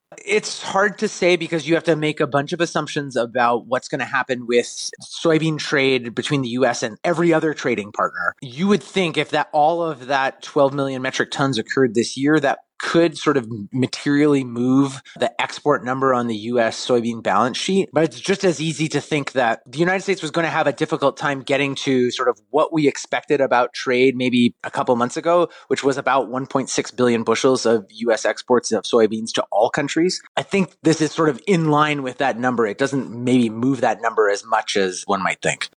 It's hard to say because you have to make a bunch of assumptions about what's going to happen with soybean trade between the US and every other trading partner. You would think if that all of that 12 million metric tons occurred this year, that could sort of materially move the export number on the US soybean balance sheet. But it's just as easy to think that the United States was going to have a difficult time getting to sort of what we expected about trade maybe a couple months ago, which was about 1.6 billion bushels of US exports of soybeans to all countries. I think this is sort of in line with that number. It doesn't maybe move that number as much as one might think.